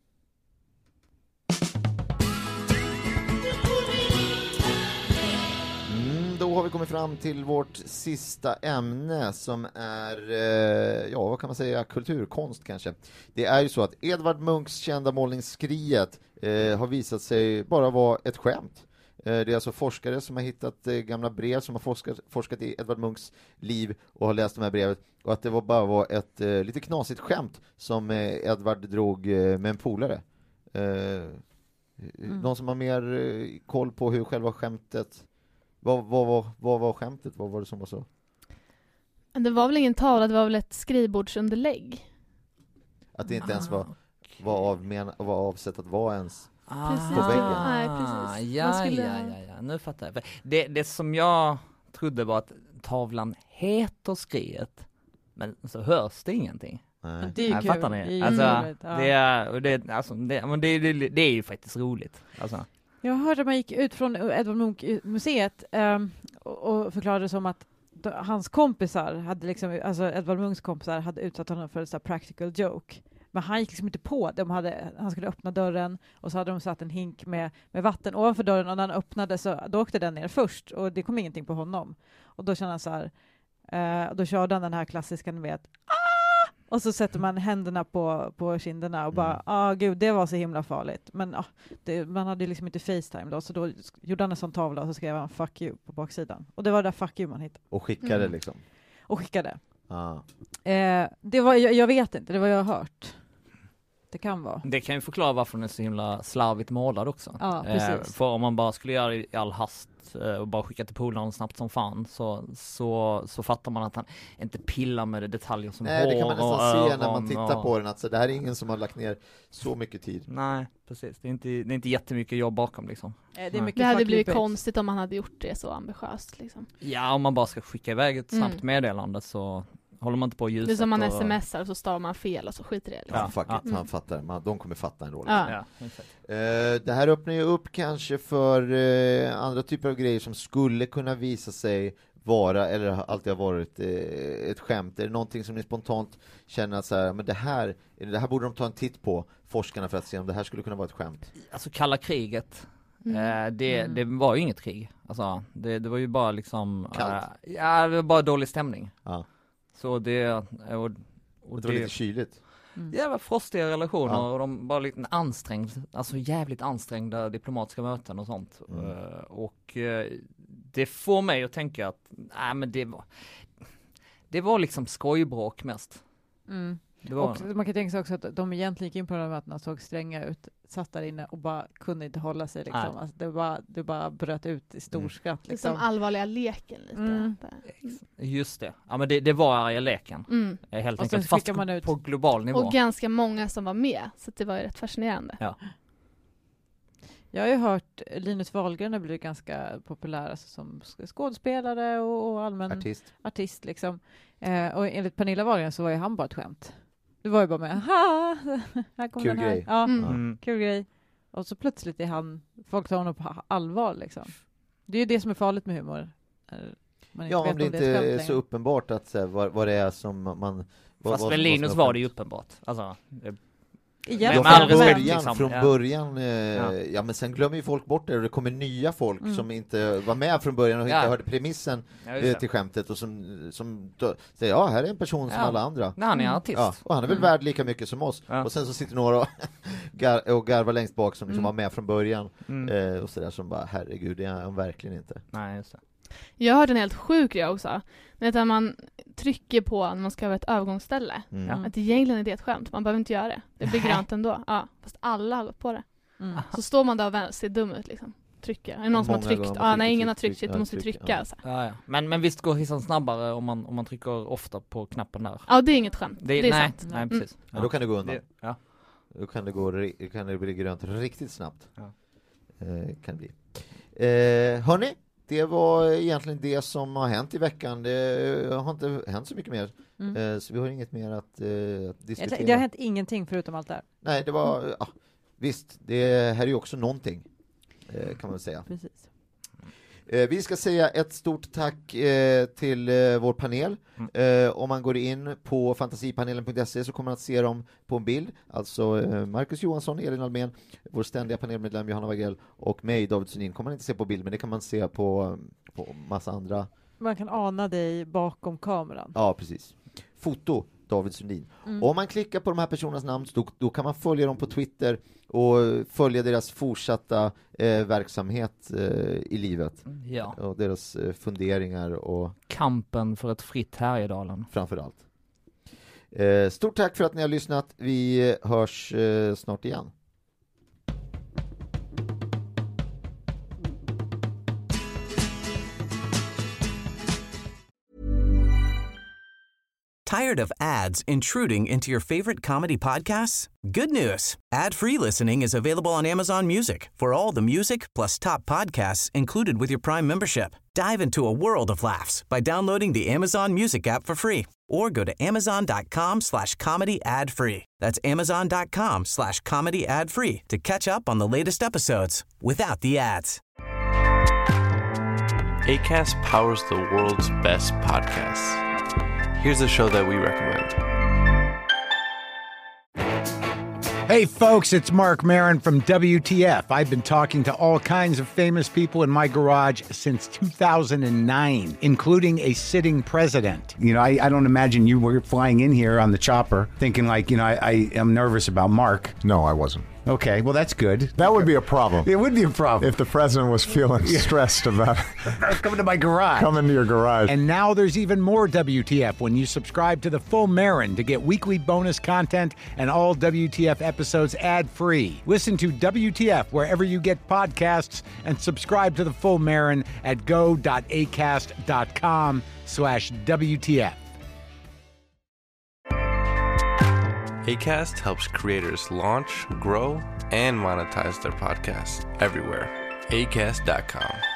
Mm, då har vi kommit fram till vårt sista ämne som är, eh, ja vad kan man säga, kulturkonst kanske. Det är ju så att Edvard Munchs kända målning Skriet eh, har visat sig bara vara ett skämt. Eh, det är alltså forskare som har hittat eh, gamla brev som har forskat, forskat i Edvard Munchs liv och har läst de här brevet, och att det var bara var ett eh, lite knasigt skämt som eh, Edvard drog eh, med en polare. Eh, Mm. Någon som har mer eh, koll på hur själva skämtet, vad, vad, vad, vad var skämtet? Vad var det som var så? Det var väl ingen tavla, det var väl ett skrivbordsunderlägg. Att det inte ens var, Ah, var, avmen, var avsett att vara ens. Precis, På väggen. nej, precis. Ja, Man skulle- ja, ja, ja, nu fattar jag. För Det, det som jag trodde var att tavlan heter Skriet, men så hörs det ingenting. Nej. Det är ju Nej, kul. fattar Det är ni? ju Alltså, roligt, ja. det är, och det, alltså, det, men det, det, det är ju faktiskt roligt. Alltså. Jag hörde att man gick ut från Edvard Munch-museet um, och, och förklarade som att d- hans kompisar hade liksom, alltså Edvard Munchs kompisar hade utsatt honom för en sån här practical joke. Men han gick liksom inte på. De hade, han skulle öppna dörren och så hade de satt en hink med, med vatten ovanför dörren och när han öppnade så då åkte den ner först och det kom ingenting på honom. Och då kände han så här, eh, då körde han den här klassiska, ni vet, ah! Och så sätter man händerna på, på kinderna och bara, ja ah, gud, det var så himla farligt. Men ah, det, man hade liksom inte FaceTime då, så då gjorde han en sån tavla och så skrev han fuck you på baksidan. Och det var där fuck you man hittade. Och skickade mm. liksom? Och skickade. Ah. Eh, det var, jag, jag vet inte, det var jag har hört. Det kan vara. Det kan ju förklara varför den är så himla slarvigt målad också. Ja, precis. Eh, för om man bara skulle göra det i all hast eh, och bara skicka till polaren snabbt som fan så, så, så fattar man att han inte pillar med det detaljer som Nej, hår. det kan man nästan och, se när man tittar och, på den. Alltså, det här är ingen som har lagt ner så mycket tid. Nej, precis. Det är inte, det är inte jättemycket jobb bakom liksom. Eh, det, är mycket det hade blivit bits. konstigt om man hade gjort det så ambitiöst liksom. Ja, om man bara ska skicka iväg ett snabbt mm. meddelande så håller man inte på ljuset. Det är som man och... smsar och så stavar man fel och så skiter det. Liksom. Ja, fuck ja. it. Han fattar. Man, de kommer fatta en roll. Ja. Ja, uh, det här öppnar ju upp kanske för uh, andra typer av grejer som skulle kunna visa sig vara, eller alltid har varit uh, ett skämt. Är det någonting som ni spontant känner att så här, men det här, det här borde de ta en titt på, forskarna, för att se om det här skulle kunna vara ett skämt? Alltså kalla kriget. Mm. Eh, det, Mm. det var ju inget krig. Alltså, det, det var ju bara liksom... Kallt. Eh, ja, det var bara dålig stämning. Ja. Så det... Och, och det var lite kyligt. Mm. Jävla frostiga relationer Ja. och de bara lite ansträngd, alltså jävligt ansträngda diplomatiska möten och sånt. Mm. Uh, och uh, det får mig att tänka att, nej men det var, det var liksom skojbråk mest. Mm. Det var och man kan tänka sig också att de egentligen gick in på de här mötena, såg stränga ut, satt där inne och bara kunde inte hålla sig liksom. Alltså, det, bara, det bara bröt ut i storskratt. Mm. Liksom. Det är som allvarliga leken lite. Mm. Just det. Ja men det, det var arga leken. Mm. Helt och enkelt. så Fast man ut. på global nivå. Och ganska många som var med. Så det var ju rätt fascinerande. Ja. Jag har ju hört Linus Wahlgren har blivit ganska populär alltså, som skådespelare och, och allmän Artist. artist liksom. Eh, och enligt Pernilla Wahlgren så var ju han bara ett skämt. Det var ju bara med, ha, här kom Kul den här. grej. Ja, Mm. Mm. kul grej. Och så plötsligt är han, folk tar honom på allvar liksom. Det är ju det som är farligt med humor. Man inte Ja, vet om det om inte är ett är skämt så längre. uppenbart att så här, vad, vad det är som man... Vad, Fast vad, med vad Linus som var är det ju uppenbart. Alltså, det, Igen, Ja, med all från respekt, början, liksom. från Ja. början eh, Ja. ja. men sen glömmer ju folk bort det och det kommer nya folk Mm. som inte var med från början och Ja. inte hörde premissen Ja, just eh, det. till skämtet och som, som då, säger, ja, här är en person som Ja. alla andra. Nej, han är artist. Ja, och han är väl Mm. värd lika mycket som oss. Ja. Och sen så sitter några och, gar, och garvar längst bak som liksom Mm. var med från början Mm. eh, och sådär som bara, herregud, det är han verkligen inte. Nej, just det. Jag hörde en helt sjuk grej också. Det är att man trycker på när man ska över ett övergångsställe. Mm. Ja. Att egentligen är det ett skämt. Man behöver inte göra det. Det blir Nej. grönt ändå. Ja, fast alla har gått på det. Mm. Så står man där och vä- ser dum ut liksom. Trycker. Är det någon som har Många tryckt? gånger Ja, man nej, trycker, ingen har tryck, tryckt. Shit, ja, du måste tryck, trycka. ja. Alltså. Ja, ja. Men, men visst går hissan snabbare om man, om man trycker ofta på knappen där. Ja, det är inget skämt. Det, är nej, sant. nej, Mm. precis. Ja, då kan det gå undan. Det, ja. Då kan det, gå, ri- kan det bli grönt riktigt snabbt. Ja. Eh, kan det bli. Eh, hörni, det var egentligen det som har hänt i veckan. Det har inte hänt så mycket mer. Mm. Eh, så vi har inget mer att, eh, att diskutera. Det har hänt ingenting förutom allt det här. Nej, det var... Ja, visst, det här är ju också någonting. Eh, kan man väl säga. Precis. Eh, vi ska säga ett stort tack eh, till eh, vår panel. Mm. Eh, om man går in på fantasipanelen punkt se så kommer man att se dem på en bild. Alltså eh, Marcus Johansson, Elin Almen, vår ständiga panelmedlem Johanna Wagrell och mig, David Sundin. Kommer man inte se på bild, men det kan man se på, på massa andra. Man kan ana dig bakom kameran. Ja, precis. Foto, David Sundin. Mm. Om man klickar på de här personernas namn då, då kan man följa dem på Twitter och följa deras fortsatta eh, verksamhet eh, i livet. Ja. Och deras eh, funderingar och Kampen för ett fritt Härjedalen. framför allt. Eh, stort tack för att ni har lyssnat. Vi hörs eh, snart igen. Tired of ads intruding into your favorite comedy podcasts? Good news. Ad-free listening is available on Amazon Music for all the music plus top podcasts included with your Prime membership. Dive into a world of laughs by downloading the Amazon Music app for free or go to amazon.com slash comedy ad free. That's amazon.com slash comedy ad free to catch up on the latest episodes without the ads. Acast powers the world's best podcasts. Here's a show that we recommend. Hey folks, it's Mark Maron from W T F. I've been talking to all kinds of famous people in my garage since two thousand nine, including a sitting president. You know, I, I don't imagine you were flying in here on the chopper thinking like, you know, I, I am nervous about Mark. No, I wasn't. Okay, well, that's good. That would be a problem. It would be a problem. If the president was feeling Yeah. stressed about coming to my garage. coming to your garage. And now there's even more W T F when you subscribe to the Full Marin to get weekly bonus content and all W T F episodes ad-free. Listen to W T F wherever you get podcasts and subscribe to the Full Marin at go.acast.com slash WTF. Acast helps creators launch, grow, and monetize their podcasts everywhere. acast dot com.